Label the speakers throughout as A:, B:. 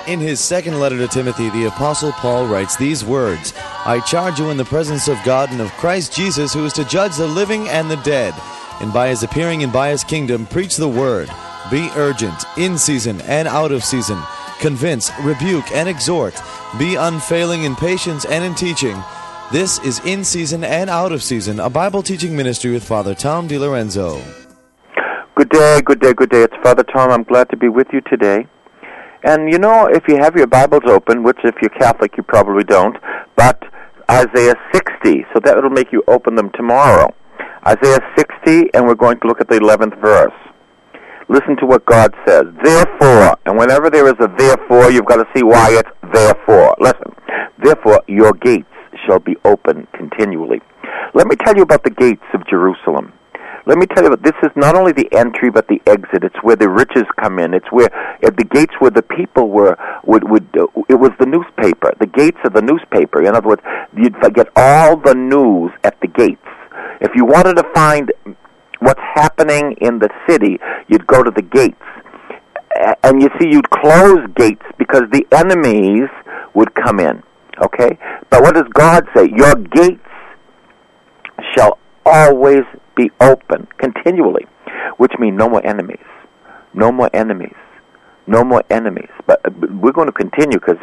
A: In his second letter to Timothy, the Apostle Paul writes these words, I charge you in the presence of God and of Christ Jesus, who is to judge the living and the dead, and by his appearing and by his kingdom, preach the word. Be urgent, in season and out of season. Convince, rebuke, and exhort. Be unfailing in patience and in teaching. This is In Season and Out of Season, a Bible teaching ministry with Father Tom DiLorenzo.
B: Good day, good day, good day. It's Father Tom. I'm glad to be with you today. And you know, if you have your Bibles open, which if you're Catholic you probably don't, but Isaiah 60, so that will make you open them tomorrow. Isaiah 60, and we're going to look at the 11th verse. Listen to what God says. Therefore, and whenever there is a therefore, you've got to see why it's therefore. Listen. Therefore, your gates shall be open continually. Let me tell you about the gates of Jerusalem. Let me tell you that this is not only the entry but the exit. It's where the riches come in. It's where at the gates where the people would it was the newspaper. The gates of the newspaper. In other words, you'd get all the news at the gates. If you wanted to find what's happening in the city, you'd go to the gates. And you see, you'd close gates because the enemies would come in. Okay? But what does God say? Your gates shall always be open continually, which means no more enemies, no more enemies, no more enemies. But we're going to continue because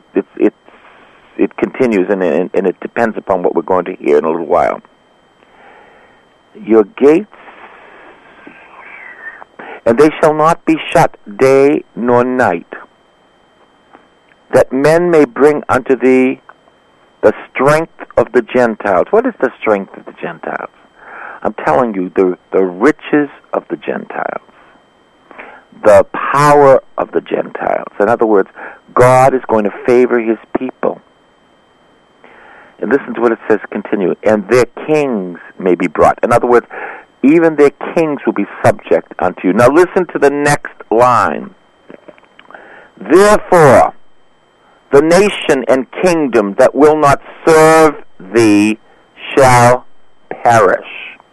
B: it continues and it depends upon what we're going to hear in a little while. Your gates, and they shall not be shut day nor night, that men may bring unto thee the strength of the Gentiles. What is the strength of the Gentiles? I'm telling you, the riches of the Gentiles, the power of the Gentiles. In other words, God is going to favor his people. And listen to what it says, continue. And their kings may be brought. In other words, even their kings will be subject unto you. Now listen to the next line. Therefore, the nation and kingdom that will not serve thee shall perish.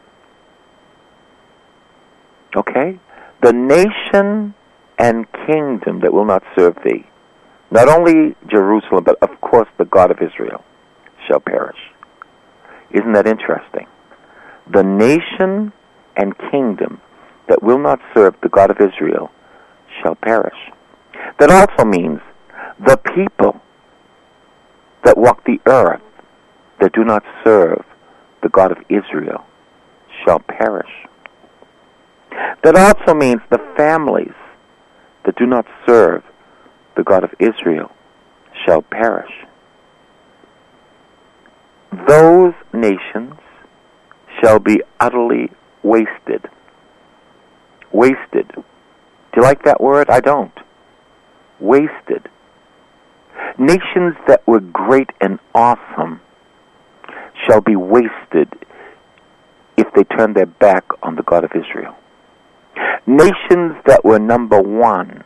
B: Okay? The nation and kingdom that will not serve thee, not only Jerusalem, but of course the God of Israel, shall perish. Isn't that interesting? The nation and kingdom that will not serve the God of Israel shall perish. That also means the people that walk the earth that do not serve the God of Israel shall perish. That also means the families that do not serve the God of Israel shall perish. Those nations shall be utterly wasted. Wasted. Do you like that word? I don't. Wasted. Nations that were great and awesome shall be wasted if they turn their back on the God of Israel. Nations that were number one,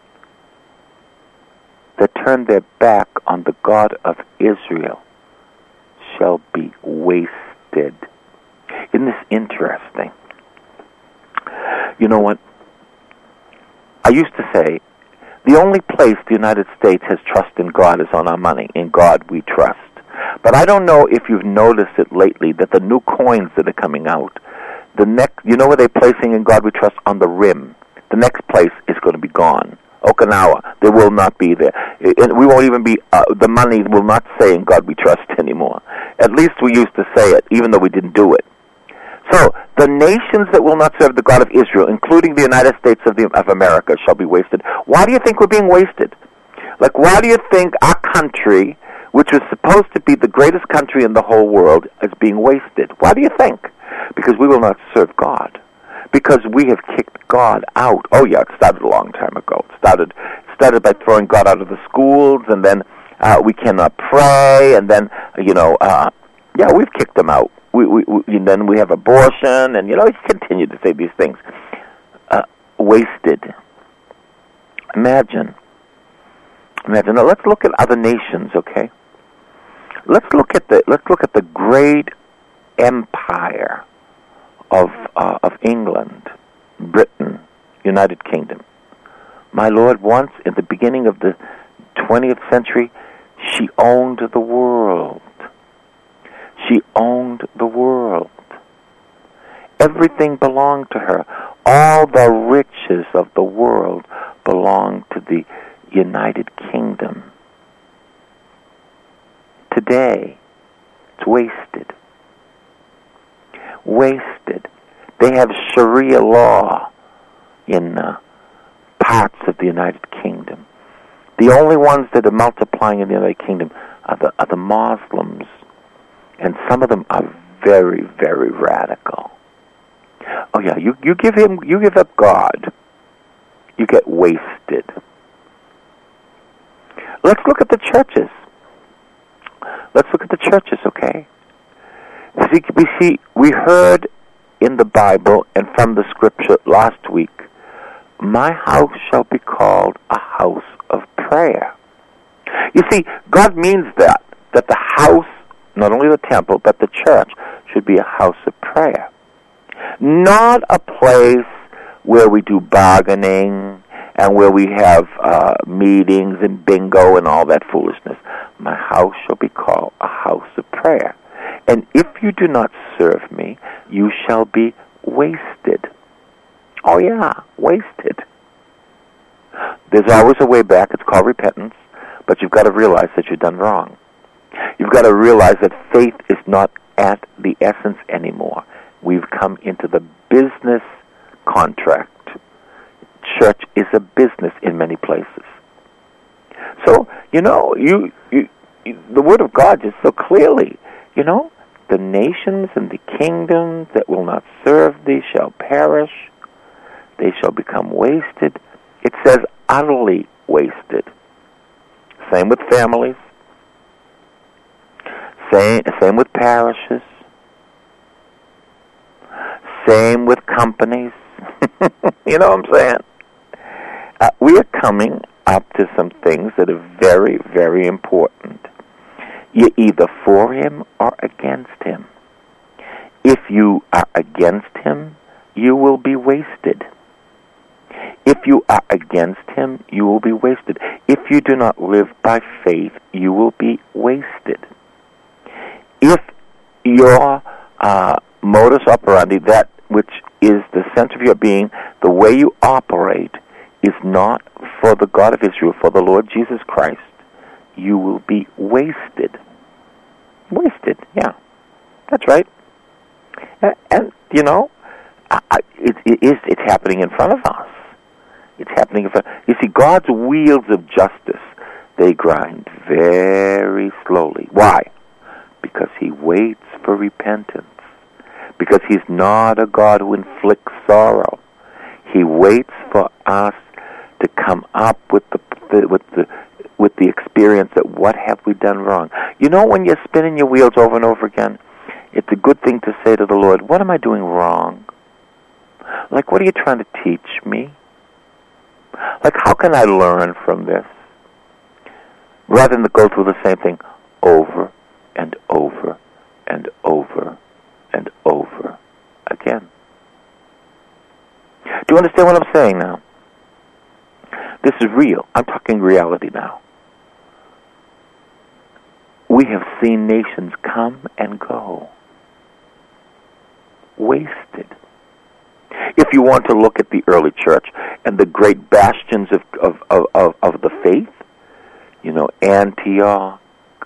B: that turned their back on the God of Israel, shall be wasted. Isn't this interesting? You know what? I used to say, the only place the United States has trust in God is on our money. In God we trust. But I don't know if you've noticed it lately that the new coins that are coming out, you know where they're placing in God we trust? On the rim. The next place is going to be gone. Okinawa, they will not be there. We won't even be, the money will not say in God we trust anymore. At least we used to say it, even though we didn't do it. So, the nations that will not serve the God of Israel, including the United States of America, shall be wasted. Why do you think we're being wasted? Like, why do you think our country, which was supposed to be the greatest country in the whole world, is being wasted? Why do you think? Because we will not serve God. Because we have kicked God out. Oh yeah, it started a long time ago. It started by throwing God out of the schools, and then we cannot pray, and then, we've kicked him out. Then we have abortion, and, we continue to say these things. Wasted. Imagine. Now let's look at other nations, okay? Let's look at the great empire of England, Britain, United Kingdom. My Lord, once at the beginning of the 20th century, she owned the world. She owned the world. Everything belonged to her. All the riches of the world belonged to the United Kingdom. Today, it's wasted. Wasted. They have Sharia law in parts of the United Kingdom. The only ones that are multiplying in the United Kingdom are the Muslims, and some of them are very, very radical. Oh yeah, you give up God, you get wasted. Let's look at the churches. Let's look at the churches, okay? We heard in the Bible and from the scripture last week, my house shall be called a house of prayer. You see, God means that the house, not only the temple, but the church, should be a house of prayer. Not a place where we do bargaining and where we have meetings and bingo and all that foolishness. My house shall be called a house of prayer. And if you do not serve me, you shall be wasted. Oh yeah, wasted. There's always a way back. It's called repentance. But you've got to realize that you've done wrong. You've got to realize that faith is not at the essence anymore. We've come into the business contract. Church is a business in many places. So, the Word of God is so clearly, the nations and the kingdoms that will not serve thee shall perish. They shall become wasted. It says utterly wasted. Same with families. Same with parishes. Same with companies. You know what I'm saying? We are coming up to some things that are very, very important. You're either for him or against him. If you are against him, you will be wasted. If you are against him, you will be wasted. If you do not live by faith, you will be wasted. If your modus operandi, that which is the center of your being, the way you operate, is not for the God of Israel, for the Lord Jesus Christ, you will be wasted. Wasted, yeah. That's right. And it's happening in front of us. It's happening in front. You see, God's wheels of justice, they grind very slowly. Why? Because he waits for repentance. Because he's not a God who inflicts sorrow. He waits for us to come up with the experience that what have we done wrong. When you're spinning your wheels over and over again, it's a good thing to say to the Lord, what am I doing wrong? Like, what are you trying to teach me? Like, how can I learn from this? Rather than to go through the same thing over and over and over and over again. Do you understand what I'm saying now? This is real. I'm talking reality now. We have seen nations come and go. Wasted. If you want to look at the early church and the great bastions of the faith, Antioch,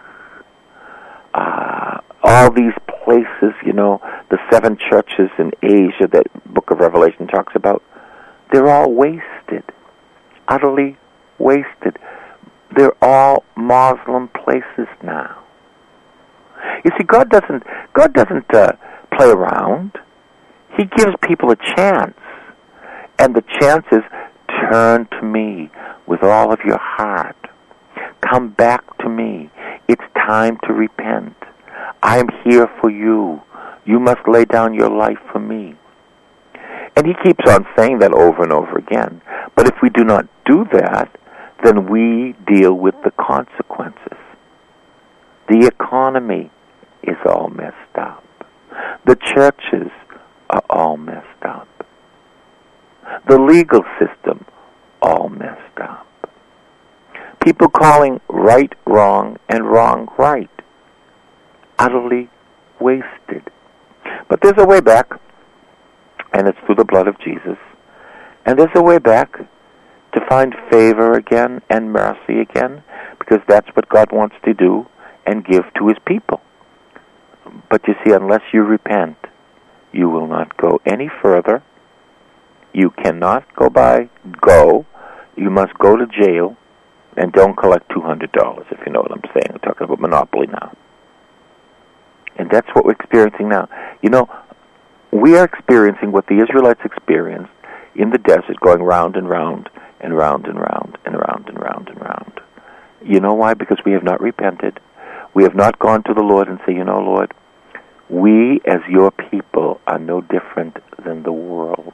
B: all these places, the 7 churches in Asia that Book of Revelation talks about, they're all wasted, utterly wasted. They're all Muslim places now. You see, God doesn't play around. He gives people a chance, and the chance is, turn to me with all of your heart. Come back to me. It's time to repent. I'm here for you. You must lay down your life for me. And he keeps on saying that over and over again. But if we do not do that, then we deal with the consequences. The economy is all messed up. The churches are all messed up. The legal system, all messed up. People calling right wrong and wrong right. Utterly wasted. But there's a way back, and it's through the blood of Jesus. And there's a way back to find favor again and mercy again, because that's what God wants to do and give to His people. But you see, unless you repent, you will not go any further. You cannot go. You must go to jail, and don't collect $200, if you know what I'm saying. I'm talking about monopoly now. And that's what we're experiencing now. You know, we are experiencing what the Israelites experienced in the desert, going round and round and round and round and round and round and round. You know why? Because we have not repented. We have not gone to the Lord and say, you know, Lord, we as your people are no different than the world.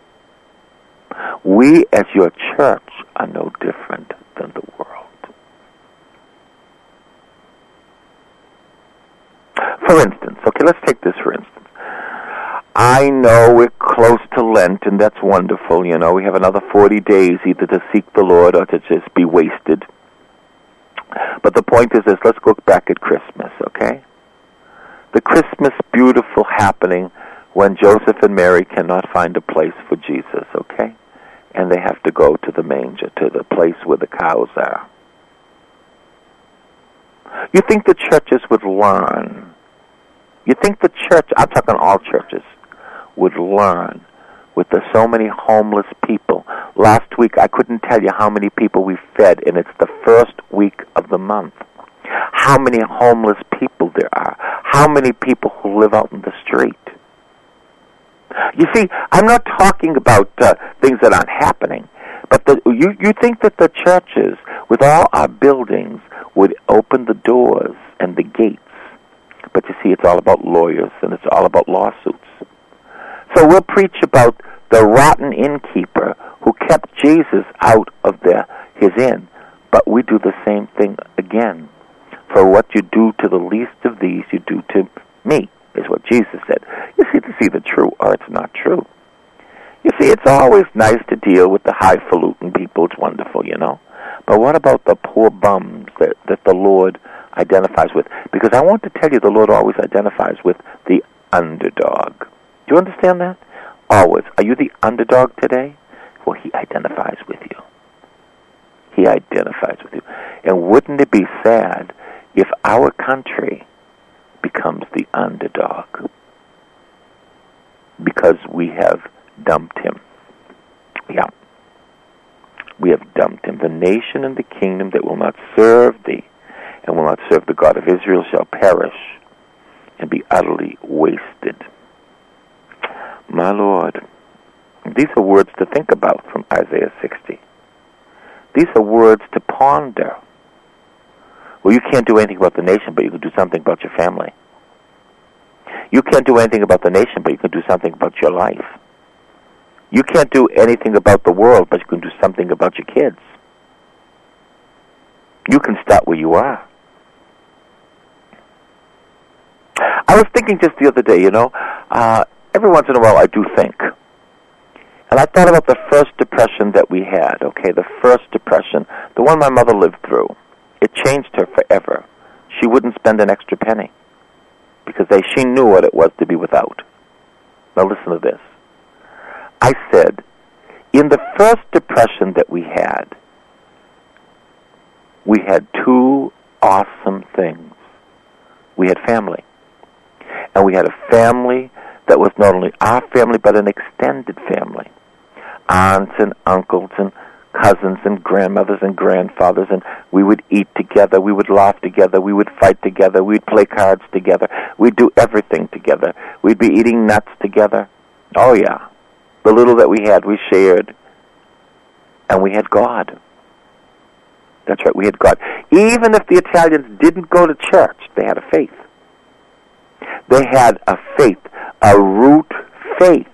B: We as your church are no different than the world. For instance, okay, let's take this for instance. I know we're close to Lent, and that's wonderful, you know. We have another 40 days either to seek the Lord or to just be wasted. But the point is this, let's look back at Christmas, okay? The Christmas beautiful happening when Joseph and Mary cannot find a place for Jesus, okay? And they have to go to the manger, to the place where the cows are. You think the churches would learn? You think the church, I'm talking all churches, would learn with the so many homeless people? Last week, I couldn't tell you how many people we fed, and it's the first week of the month. How many homeless people there are. How many people who live out in the street. You see, I'm not talking about things that aren't happening, but you think that the churches, with all our buildings, would open the doors and the gates. But you see, it's all about lawyers, and it's all about lawsuits. So we'll preach about the rotten innkeeper who kept Jesus out of his inn. But we do the same thing again. For what you do to the least of these, you do to me, is what Jesus said. You see, it's either true or it's not true. You see, it's always nice to deal with the highfalutin people. It's wonderful, you know. But what about the poor bums that the Lord identifies with? Because I want to tell you, the Lord always identifies with the underdog. Do you understand that? Always. Are you the underdog today? Well, He identifies with you. He identifies with you. And wouldn't it be sad if our country becomes the underdog because we have dumped Him? Yeah. We have dumped Him. The nation and the kingdom that will not serve Thee and will not serve the God of Israel shall perish and be utterly wasted. My Lord, these are words to think about from Isaiah 60. These are words to ponder. Well, you can't do anything about the nation, but you can do something about your family. You can't do anything about the nation, but you can do something about your life. You can't do anything about the world, but you can do something about your kids. You can start where you are. I was thinking just the other day, you know, every once in a while I do think. And I thought about the first depression that we had, okay, the first depression, the one my mother lived through. It changed her forever. She wouldn't spend an extra penny because she knew what it was to be without. Now listen to this. I said, in the first depression that we had two awesome things. We had family. And we had a family that was not only our family, but an extended family. Aunts and uncles and cousins and grandmothers and grandfathers, and we would eat together, we would laugh together, we would fight together, we'd play cards together, we'd do everything together. We'd be eating nuts together. Oh yeah. The little that we had, we shared. And we had God. That's right, we had God. Even if the Italians didn't go to church, they had a faith. They had a faith, a root faith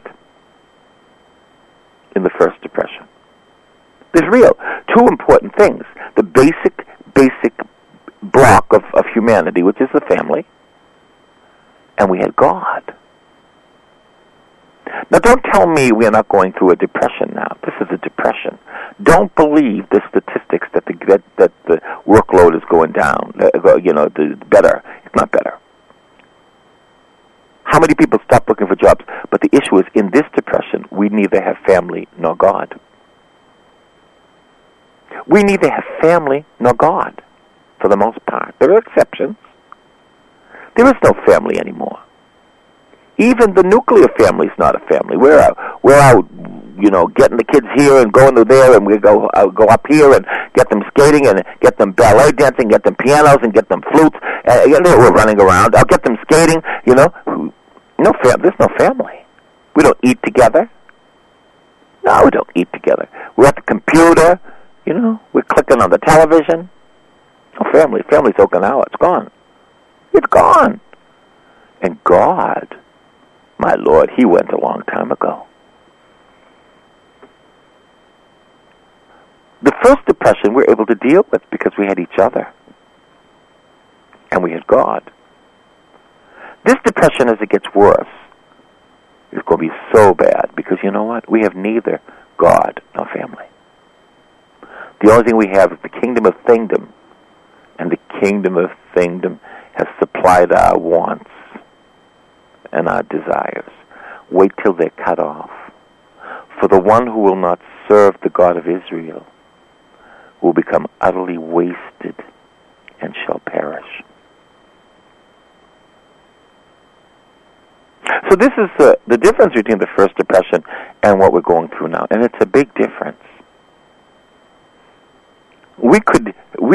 B: in the first depression. There's two important things. The basic block of humanity, which is the family, and we had God. Now don't tell me we are not going through a depression now. This is a depression. Don't believe the statistics that the workload is going down. Better. It's not better. How many people stop looking for jobs? But the issue is, in this depression, we neither have family nor God. We neither have family nor God, for the most part. There are exceptions. There is no family anymore. Even the nuclear family is not a family. We're out, getting the kids here and going to there, and we go up here and get them skating and get them ballet dancing, get them pianos and get them flutes. We're running around. I'll get them skating. There's no family. We don't eat together. No, we don't eat together. We're at the computer. We're clicking on the television. No family. Family's Okinawa. It's gone. It's gone. And God, my Lord, He went a long time ago. The first depression we're able to deal with because we had each other. And we had God. This depression, as it gets worse, is going to be so bad because you know what? We have neither God nor family. The only thing we have is the kingdom of thingdom, and the kingdom of thingdom has supplied our wants and our desires. Wait till they're cut off. For the one who will not serve the God of Israel will become utterly wasted and shall perish. So this is the difference between the first depression and what we're going through now, and it's a big difference. We could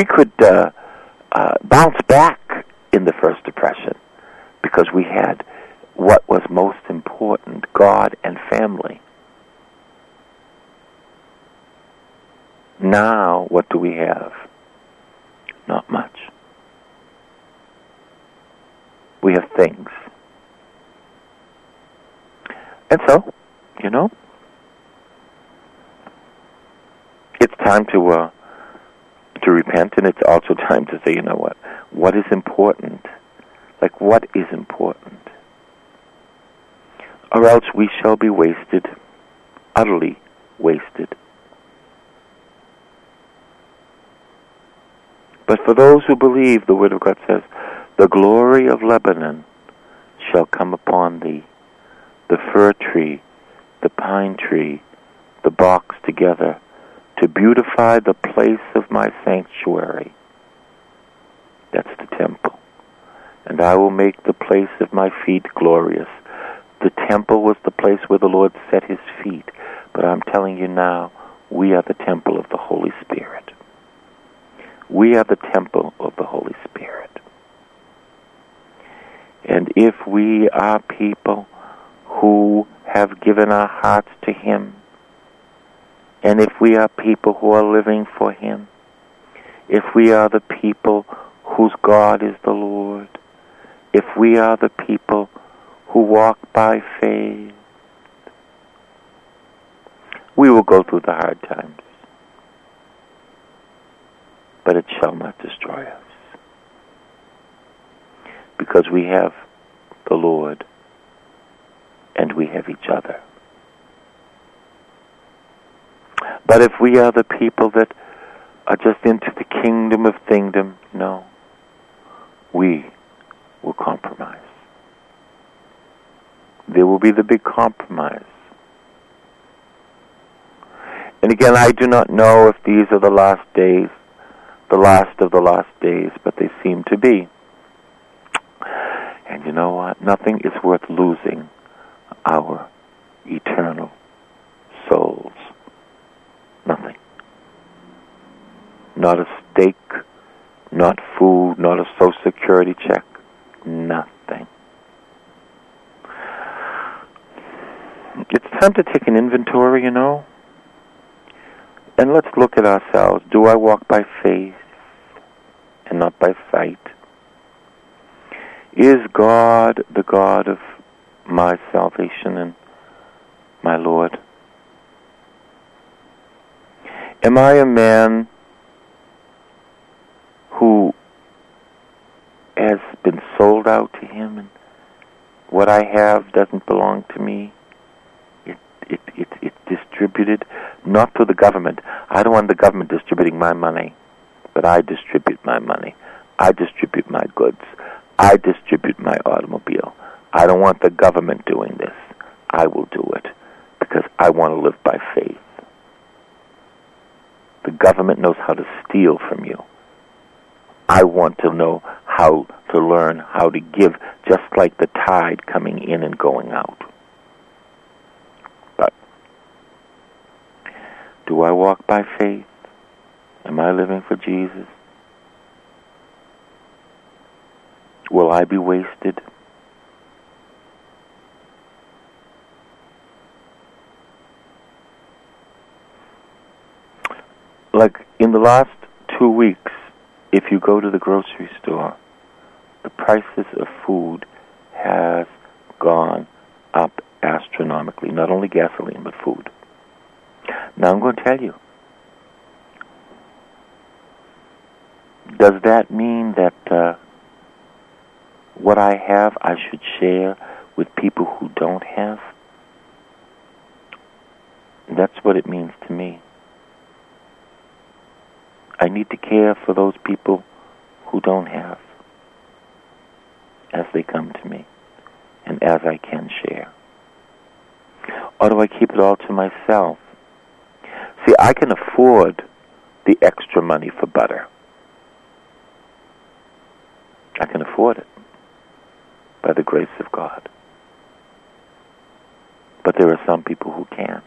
B: bounce back in the first depression because we had what was most important, God and family. Now, what do we have? Not much. We have things. And so, it's time to repent, and it's also time to say, what is important? Like, what is important? Or else we shall be wasted, utterly wasted. But for those who believe, the Word of God says, the glory of Lebanon shall come upon thee, the fir tree, the pine tree, the box together, to beautify the place of my sanctuary. That's the temple. And I will make the place of my feet glorious. The temple was the place where the Lord set His feet. But I'm telling you now, we are the temple of the Holy Spirit. We are the temple of the Holy Spirit. And if we are people who have given our hearts to Him, and if we are people who are living for Him, if we are the people whose God is the Lord, if we are the people who walk by faith, we will go through the hard times, but it shall not destroy us, because we have the Lord and we have each other. But if we are the people that are just into the kingdom of thingdom, no, we will compromise. There will be the big compromise. And again, I do not know if these are the last days, the last of the last days, but they seem to be. And you know what? Nothing is worth losing our eternal souls. Nothing. Not a steak, not food, not a Social Security check. Nothing. It's time to take an inventory, and let's look at ourselves. Do I walk by faith and not by sight? Is God the God of my salvation and my Lord? Am I a man who has been sold out to Him, and what I have doesn't belong to me? It's distributed, not to the government. I don't want the government distributing my money, but I distribute my money. I distribute my goods. I distribute my automobile. I don't want the government doing this. I will do it because I want to live by faith. The government knows how to steal from you. I want to know how to learn how to give, just like the tide coming in and going out. But do I walk by faith? Am I living for Jesus? Will I be wasted? Like in the last 2 weeks, if you go to the grocery store, the prices of food has gone up astronomically. Not only gasoline, but food. Now I'm going to tell you, does that mean that what I have I should share with people who don't have? That's what it means to me. I need to care for those people who don't have as they come to me and as I can share. Or do I keep it all to myself? See, I can afford the extra money for butter. I can afford it by the grace of God. But there are some people who can't.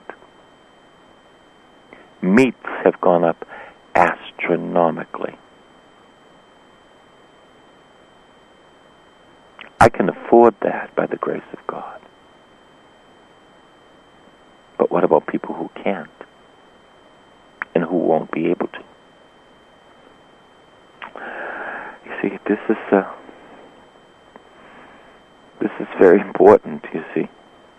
B: Meats have gone up astronomically. I can afford that by the grace of God. But what about people who can't and who won't be able to? You see, this is very important, you see.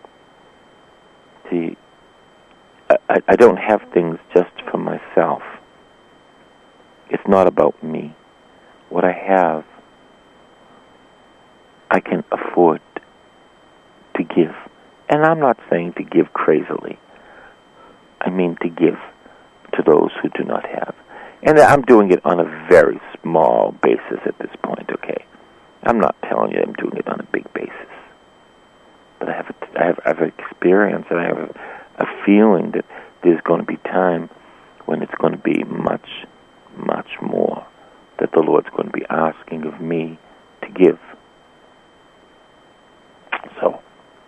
B: See, I don't have things just for myself. It's not about me. What I have, I can afford to give. And I'm not saying to give crazily. I mean to give to those who do not have. And I'm doing it on a very small basis at this point, okay? I'm not telling you I'm doing it on a big basis. But I have experience and I have a feeling that there's going to be time when it's going to be much, much more that the Lord's going to be asking of me to give. So,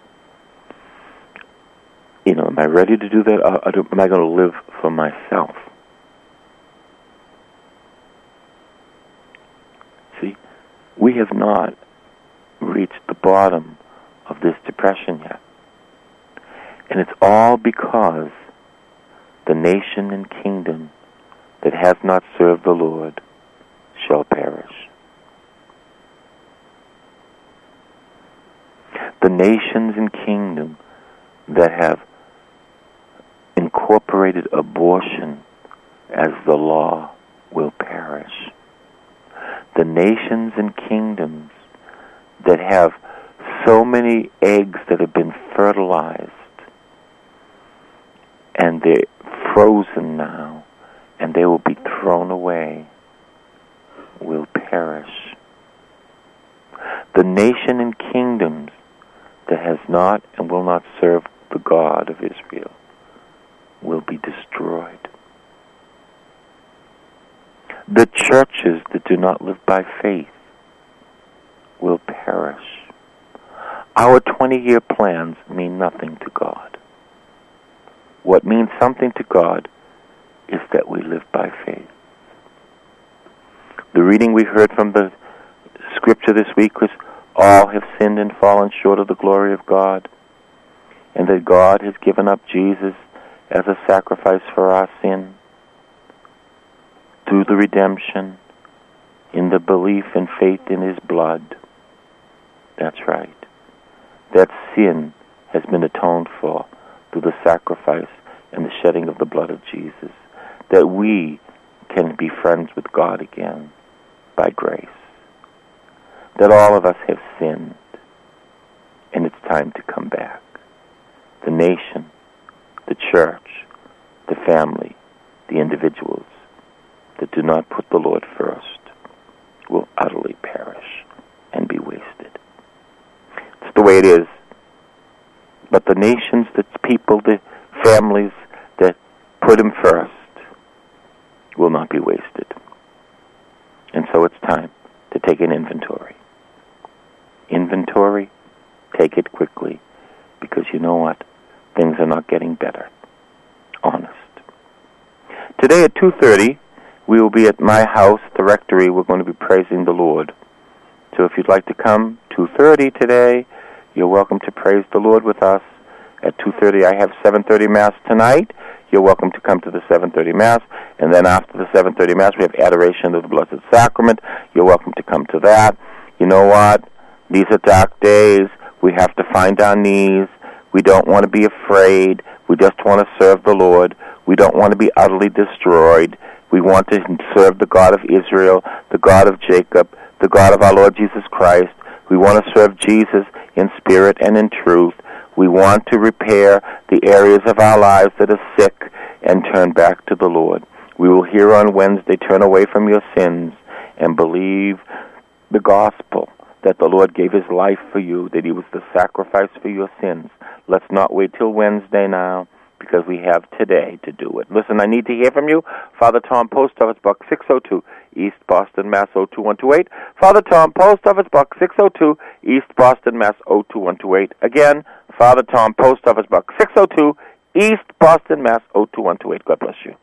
B: am I ready to do that? Am I going to live for myself? See, we have not reached the bottom of this depression yet. And it's all because the nation and kingdom that has not served the Lord shall perish. The nations and kingdom that have incorporated abortion as the law will perish. The nations and kingdoms that have so many eggs that have been fertilized and they're frozen now and they will be thrown away will perish. The nation and kingdoms that has not and will not serve the God of Israel will be destroyed. The churches that do not live by faith will perish. Our 20-year plans mean nothing to God. What means something to God is that we live by faith. The reading we heard from the scripture this week was, all have sinned and fallen short of the glory of God, and that God has given up Jesus as a sacrifice for our sin through the redemption in the belief and faith in His blood. That's right. That sin has been atoned for through the sacrifice and the shedding of the blood of Jesus. That we can be friends with God again by grace. That all of us have sinned and it's time to come back. The nation, the church, the family, the individuals that do not put the Lord first will utterly perish and be wasted. It's the way it is. But the nations, the people, the families that put Him first will not be wasted. And so it's time to take an inventory. Inventory, take it quickly, because you know what? Things are not getting better. Honest. Today at 2:30, we will be at my house, the rectory. We're going to be praising the Lord. So if you'd like to come 2:30 today, you're welcome to praise the Lord with us. At 2:30, I have 7:30 Mass tonight. You're welcome to come to the 7:30 Mass. And then after the 7:30 Mass, we have Adoration of the Blessed Sacrament. You're welcome to come to that. You know what? These are dark days. We have to find our knees. We don't want to be afraid. We just want to serve the Lord. We don't want to be utterly destroyed. We want to serve the God of Israel, the God of Jacob, the God of our Lord Jesus Christ. We want to serve Jesus in spirit and in truth. We want to repair the areas of our lives that are sick and turn back to the Lord. We will hear on Wednesday, turn away from your sins and believe the gospel that the Lord gave His life for you, that He was the sacrifice for your sins. Let's not wait till Wednesday now, because we have today to do it. Listen, I need to hear from you. Father Tom, Post Office Box 602, East Boston, Mass. 02128. Father Tom, Post Office Box 602, East Boston, Mass. 02128. Again, Father Tom, Post Office Box 602, East Boston, Mass. 02128. God bless you.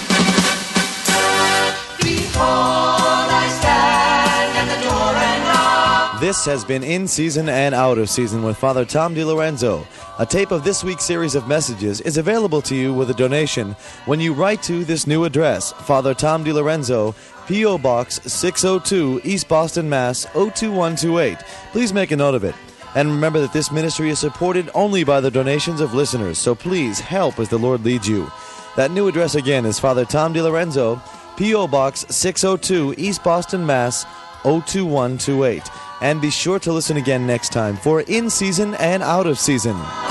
C: Behold, I stand at the door and knock.
A: This has been In Season and Out of Season with Father Tom DiLorenzo. A tape of this week's series of messages is available to you with a donation when you write to this new address, Father Tom DiLorenzo, P.O. Box 602, East Boston, Mass. 02128. Please make a note of it. And remember that this ministry is supported only by the donations of listeners, so please help as the Lord leads you. That new address again is Father Tom DiLorenzo, P.O. Box 602, East Boston, Mass. 02128. And be sure to listen again next time for In Season and Out of Season.